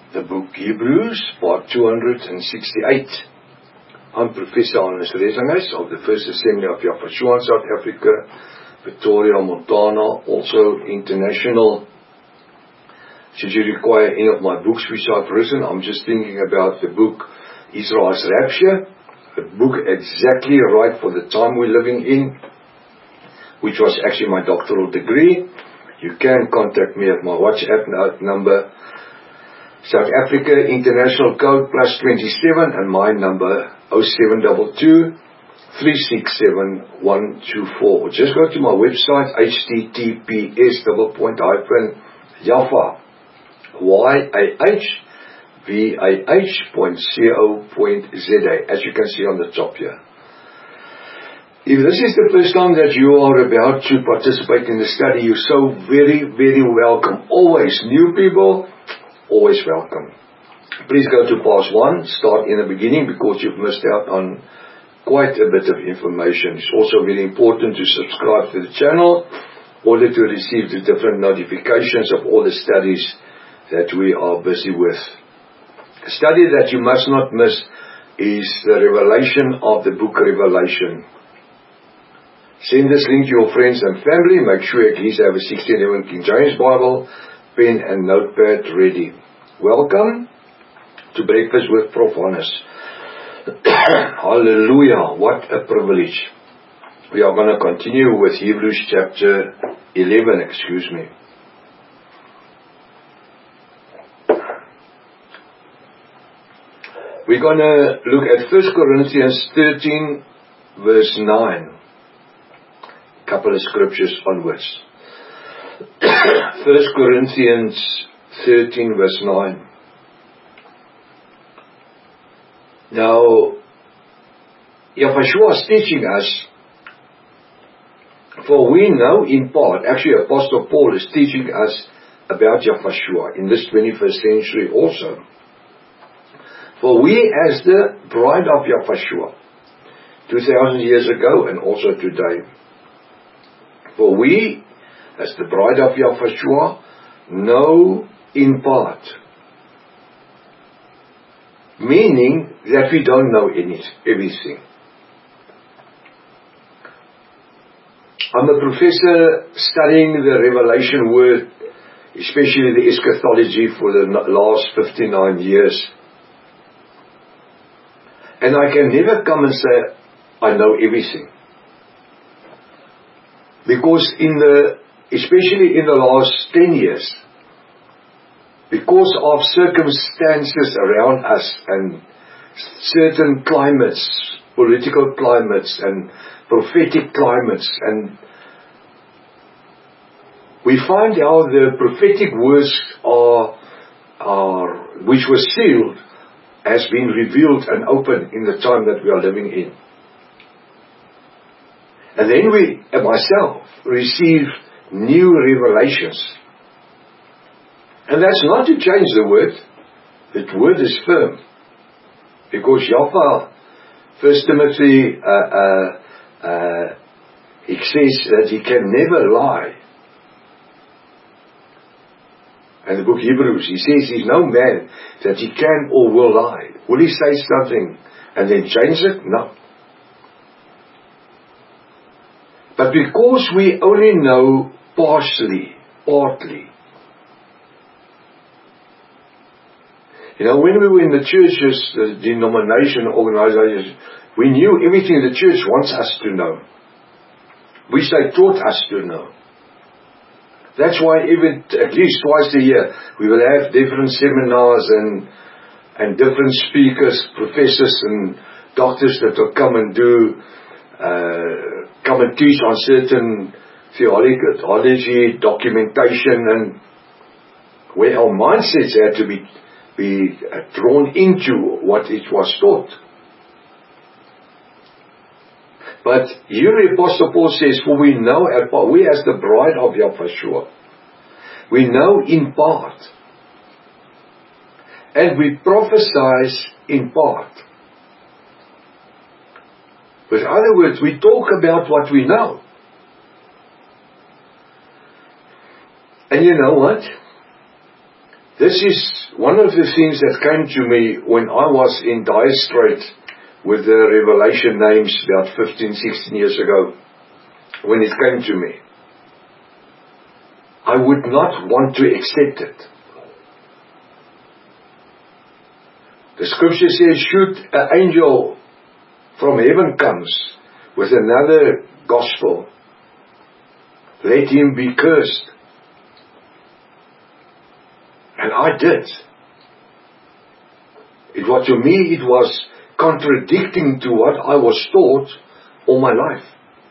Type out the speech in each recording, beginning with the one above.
The book Hebrews, part 268. I'm Professor Hannes Rezenhuis of the First Assembly of Yafashua in South Africa, Pretoria, Montana, also international. Should you require any of my books which I've written, I'm just thinking about the book Israel's Rapture, a book exactly right for the time we're living in, which was actually my doctoral degree. You can contact me at my WhatsApp number, South Africa International Code +27, and my number 0722 367 124. Or just go to my website, https://Yafa, YAHVAH.co.za, as you can see on the top here. If this is the first time that you are about to participate in the study, you're so very, very welcome. Always new people, always welcome. Please go to past 1, start in the beginning, because you've missed out on quite a bit of information. It's also very important to subscribe to the channel in order to receive the different notifications of all the studies that we are busy with. A study that you must not miss is the revelation of the book Revelation. Send this link to your friends and family. Make sure at least have a 1611 King James Bible, pen and notepad ready. Welcome to Breakfast with Prof. Hannes. Hallelujah, what a privilege. We are going to continue with Hebrews chapter 11, We're going to look at 1 Corinthians 13 verse 9. Couple of scriptures onwards. 1 Corinthians 13 verse 9. Now, Yafashua is teaching us, for we know in part, actually Apostle Paul is teaching us about Yafashua in this 21st century also. For we as the bride of Yafashua, 2,000 years ago and also today, for we, as the bride of Yafashua, know in part. Meaning that we don't know everything. I'm a professor studying the Revelation word, especially the eschatology, for the last 59 years. And I can never come and say, I know everything. Because especially in the last 10 years, because of circumstances around us and certain climates, political climates and prophetic climates, and we find how the prophetic words which were sealed, has been revealed and opened in the time that we are living in. And then we, and myself, receive new revelations. And that's not to change the word. The word is firm. Because Yafa, 1 Timothy, he says that he can never lie. And the book Hebrews, he says he's no man that he can or will lie. Will he say something and then change it? No. But because we only know partly, when we were in the churches, the denomination organizations, we knew everything the church wants us to know. Which they taught us to know. That's why even at least twice a year, we will have different seminars and different speakers, professors and doctors that will come and teach on certain theology, documentation, and where our mindsets had to be drawn into what it was taught. But here the Apostle Paul says, for we know, we as the bride of Yafashua, we know in part, and we prophesy in part. With other words, we talk about what we know. And you know what? This is one of the things that came to me when I was in dire strait with the revelation names about 15, 16 years ago. When it came to me, I would not want to accept it. The scripture says, should an angel from heaven comes with another gospel, let him be cursed. And I did. To me, it was contradicting to what I was taught all my life.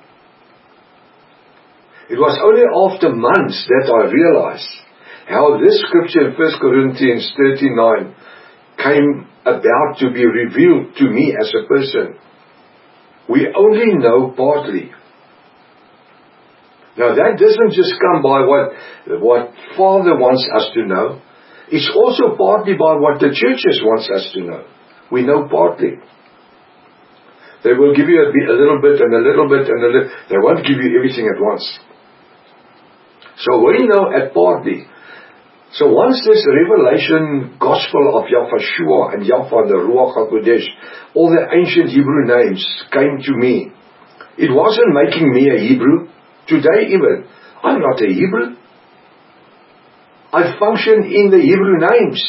It was only after months that I realized how this scripture in 1 Corinthians 39 came about to be revealed to me as a person. We only know partly. Now that doesn't just come by what Father wants us to know. It's also partly by what the churches wants us to know. We know partly. They will give you a little bit and a little bit and a little. They won't give you everything at once. So we know at partly. So once this revelation gospel of Yahshua and Yahweh, the Ruach HaKodesh, all the ancient Hebrew names came to me, it wasn't making me a Hebrew. Today even, I'm not a Hebrew. I function in the Hebrew names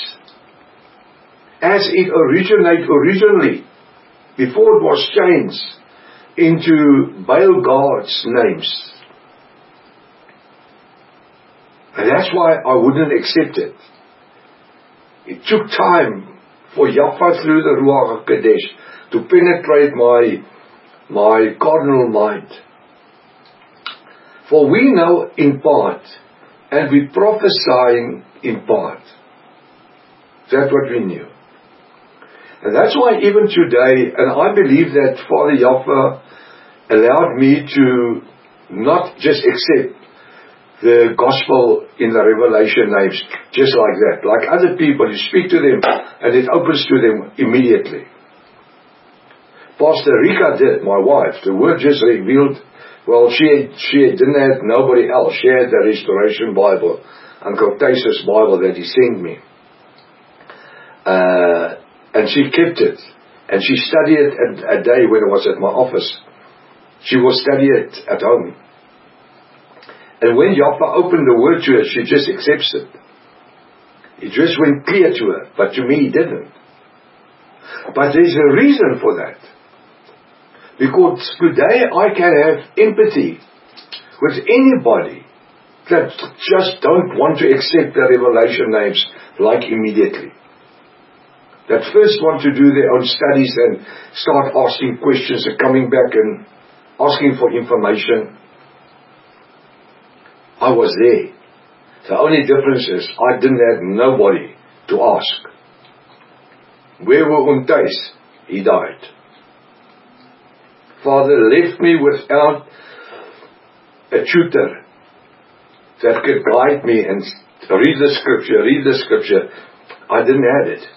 as it originated originally, before it was changed into Baal gods' names. And that's why I wouldn't accept it. It took time for Yahweh through the Ruach HaKodesh to penetrate my carnal mind. For we know in part, and we prophesying in part. That's what we knew. And that's why even today, and I believe that Father Yahweh allowed me to not just accept the gospel in the revelation names just like that. Like other people, you speak to them and it opens to them immediately. Pastor Rika did, my wife. The word just revealed. Well, she didn't have nobody else. She had the Restoration Bible, Uncle Tase's Bible that he sent me. And she kept it. And she studied it a day when I was at my office. She will study it at home. And when Yahweh opened the word to her, she just accepts it. It just went clear to her. But to me, it didn't. But there's a reason for that. Because today I can have empathy with anybody that just don't want to accept the revelation names like immediately. That first want to do their own studies and start asking questions and coming back and asking for information. I was there. The only difference is I didn't have nobody to ask. Where were Untais? He died. Father left me without a tutor that could guide me and read the scripture. I didn't have it.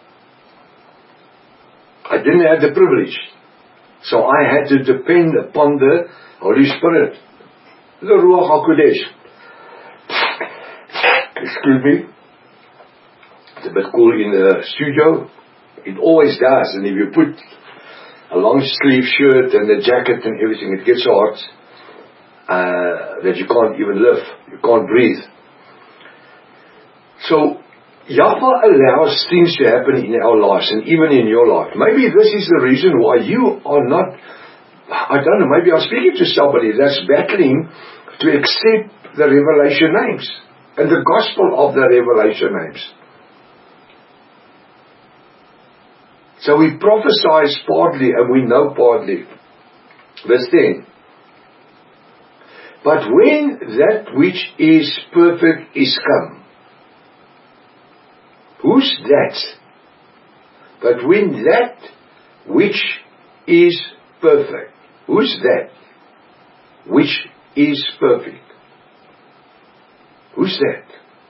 I didn't have the privilege. So I had to depend upon the Holy Spirit, the Ruach HaKodesh. Excuse me. It's a bit cool in the studio. It always does. And if you put a long sleeve shirt and a jacket and everything, it gets so hot that you can't even live. You can't breathe. So Yahweh allows things to happen in our lives and even in your life. Maybe this is the reason why you are not, I don't know, maybe I'm speaking to somebody that's battling to accept the revelation names and the gospel of the revelation names. So we prophesy partly and we know partly. Verse 10. But when that which is perfect is come. Who's that? But when that which is perfect. Who's that which is perfect? Who's that?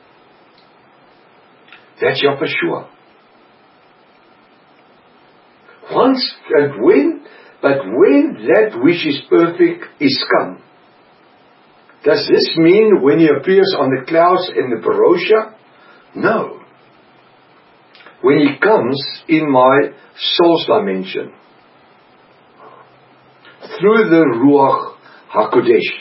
That's Yahshua. But when that which is perfect is come. Does this mean when he appears on the clouds in the parousia? No. when He comes in my soul's dimension through the Ruach HaKodesh.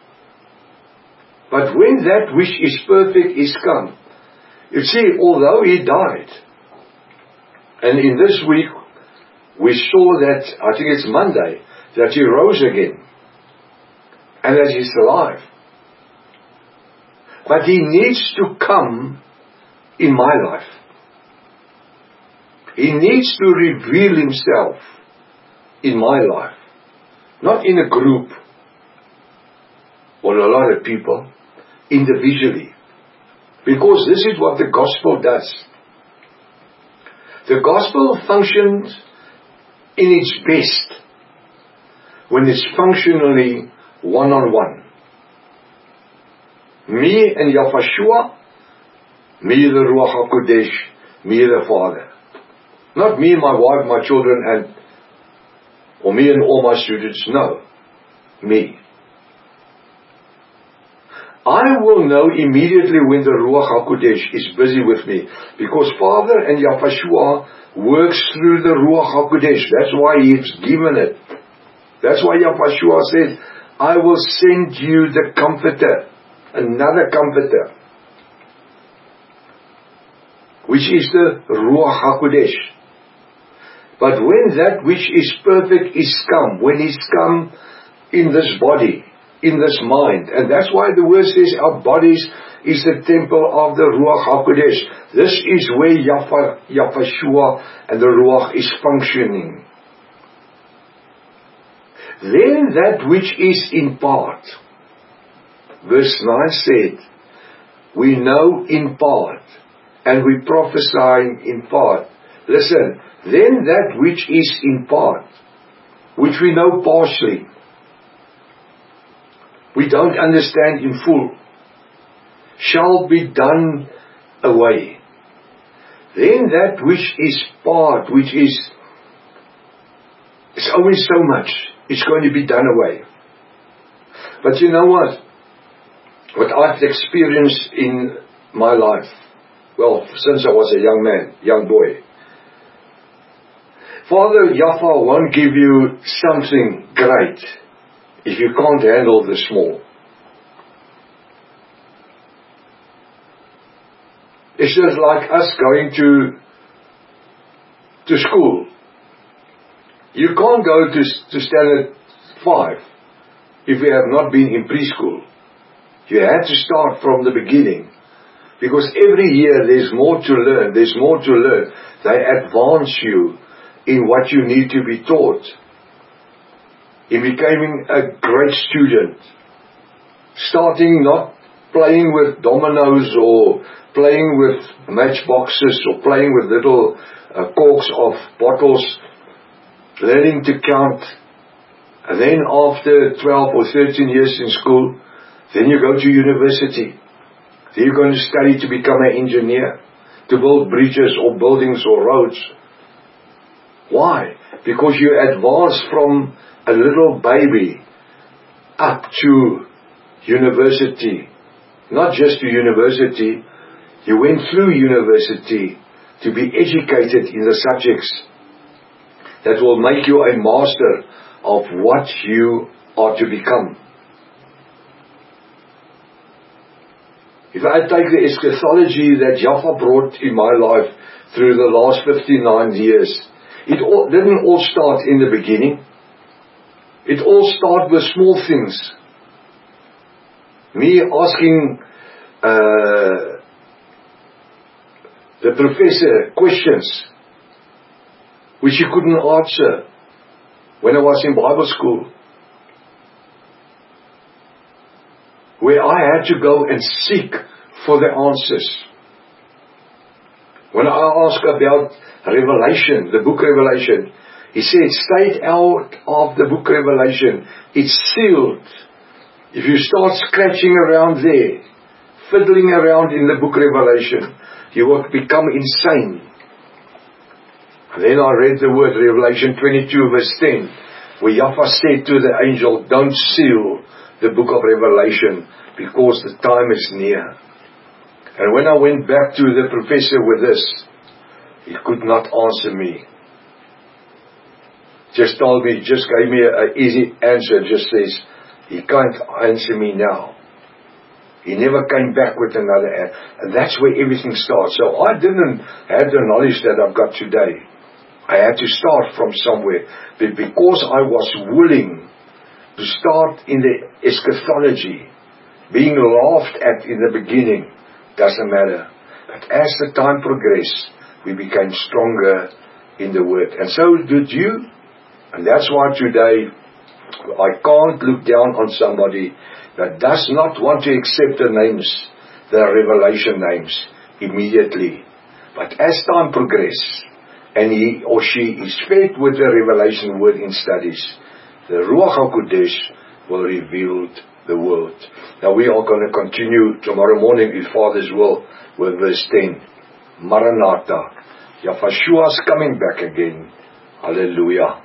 But when that which is perfect is come, you see, although He died, and in this week we saw that, I think it's Monday, that He rose again, and that He's alive. But He needs to come in my life. He needs to reveal Himself in my life. Not in a group or a lot of people, individually. Because this is what the gospel does. The gospel functions in its best when it's functionally one-on-one. Me and Yahweh, me the Ruach HaKodesh, me the Father. Not me, my wife, my children, or me and all my students. No. Me. I will know immediately when the Ruach HaKodesh is busy with me. Because Father and Yahweh works through the Ruach HaKodesh. That's why He's given it. That's why Yahweh said, I will send you the Comforter. Another Comforter. Which is the Ruach HaKodesh. But when that which is perfect is come, when He's come in this body, in this mind, and that's why the word says our bodies is the temple of the Ruach HaKodesh. This is where Yahweh and the Ruach is functioning. Then that which is in part, verse 9 said, we know in part, and we prophesy in part. Listen, then that which is in part, which we know partially, we don't understand in full, shall be done away. Then that which is part, which is only so much, it's going to be done away. But you know what? What I've experienced in my life, well, since I was a young man, young boy, Father Yahweh won't give you something great if you can't handle the small. It's just like us going to school. You can't go to standard 5 if you have not been in preschool. You have to start from the beginning. Because every year there's more to learn. There's more to learn. They advance you in what you need to be taught. In becoming a great student. Starting not playing with dominoes or playing with matchboxes or playing with little corks of bottles. Learning to count. And then after 12 or 13 years in school, then you go to university. Then you're going to study to become an engineer. To build bridges or buildings or roads. Why? Because you advance from a little baby up to university. Not just to university. You went through university to be educated in the subjects that will make you a master of what you are to become. If I take the eschatology that Yahweh brought in my life through the last 59 years, it didn't all start in the beginning. It all started with small things. Me asking the professor questions which he couldn't answer when I was in Bible school. Where I had to go and seek for the answers. When I asked about Revelation, the book Revelation, he said, stay out of the book Revelation. It's sealed. If you start scratching around there, fiddling around in the book Revelation, you will become insane. And then I read the word Revelation 22 verse 10, where Yahweh said to the angel, don't seal the book of Revelation, because the time is near. And when I went back to the professor with this, He could not answer me. Just gave me an easy answer, just says, he can't answer me now. He never came back with another answer. And that's where everything starts. So I didn't have the knowledge that I've got today. I had to start from somewhere. But because I was willing to start in the eschatology, being laughed at in the beginning, doesn't matter. But as the time progressed, we became stronger in the Word. And so did you. And that's why today, I can't look down on somebody that does not want to accept the names, the revelation names, immediately. But as time progresses, and he or she is fed with the revelation word in studies, the Ruach HaKodesh will reveal the word. Now we are going to continue tomorrow morning, if Father's will, with verse 10. Maranatha. Yahshua is coming back again. Hallelujah.